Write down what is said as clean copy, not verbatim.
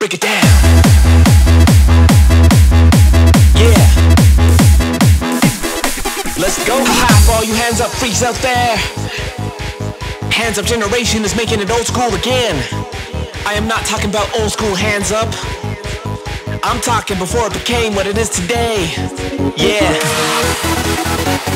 break it down. Yeah. Let's go. Ha for all you hands up freaks out there. Hands up generation is making it old school again. I am not talking about old school hands up. I'm talking before it became what it is today. Yeah.